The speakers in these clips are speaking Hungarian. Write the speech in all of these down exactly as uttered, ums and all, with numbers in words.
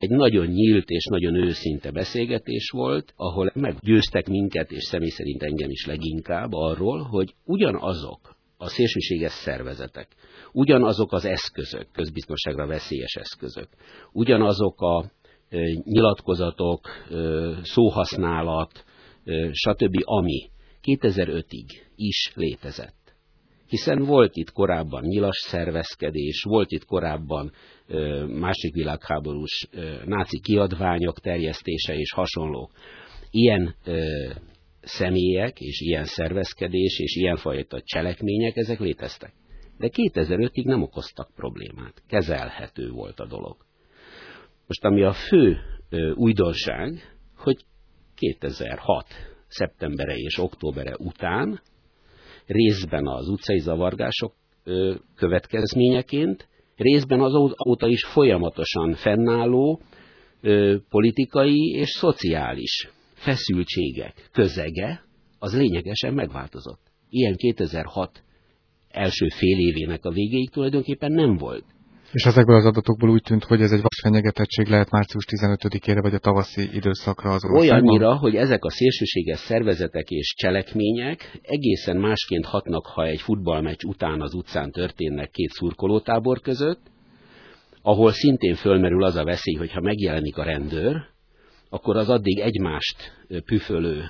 Egy nagyon nyílt és nagyon őszinte beszélgetés volt, ahol meggyőztek minket, és személy szerint engem is leginkább arról, hogy ugyanazok a szélsőséges szervezetek, ugyanazok az eszközök, közbiztonságra veszélyes eszközök, ugyanazok a e, nyilatkozatok, e, szóhasználat, e, stb., ami kétezer-ötig is létezett. Hiszen volt itt korábban nyilas szervezkedés, volt itt korábban ö, második világháborús ö, náci kiadványok terjesztése és hasonló. Ilyen ö, személyek és ilyen szervezkedés és ilyenfajta cselekmények, ezek léteztek. De kétezer-ötig nem okoztak problémát. Kezelhető volt a dolog. Most ami a fő ö, újdonság, hogy kétezer-hat szeptembere és októbere után részben az utcai zavargások ö, következményeként, részben azóta is folyamatosan fennálló ö, politikai és szociális feszültségek közege, az lényegesen megváltozott. Ilyen kétezer-hat első fél évének a végéig tulajdonképpen nem volt. És ezekből az adatokból úgy tűnt, hogy ez egy vasfenyegetettség lehet március tizenötödikére vagy a tavaszi időszakra az országban? Olyannyira, hogy ezek a szélsőséges szervezetek és cselekmények egészen másként hatnak, ha egy futballmeccs után az utcán történnek két szurkolótábor között, ahol szintén fölmerül az a veszély, hogy ha megjelenik a rendőr, akkor az addig egymást püfölő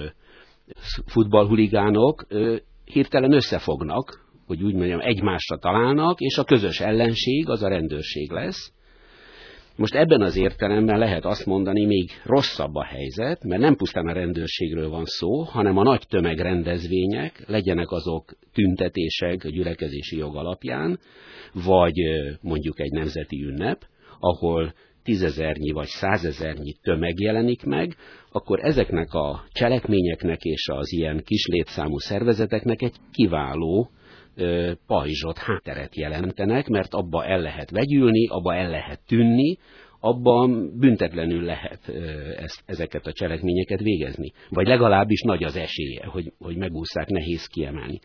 futballhuligánok hirtelen összefognak, hogy úgy mondjam, egymásra találnak, és a közös ellenség az a rendőrség lesz. Most ebben az értelemben lehet azt mondani, még rosszabb a helyzet, mert nem pusztán a rendőrségről van szó, hanem a nagy tömegrendezvények, legyenek azok tüntetések a gyülekezési jog alapján, vagy mondjuk egy nemzeti ünnep, ahol tízezernyi vagy százezernyi tömeg jelenik meg, akkor ezeknek a cselekményeknek és az ilyen kis létszámú szervezeteknek egy kiváló pajzsot, hátteret jelentenek, mert abba el lehet vegyülni, abba el lehet tűnni, abban büntetlenül lehet ezt, ezeket a cselekményeket végezni. Vagy legalábbis nagy az esélye, hogy, hogy megúszszák, nehéz kiemelni.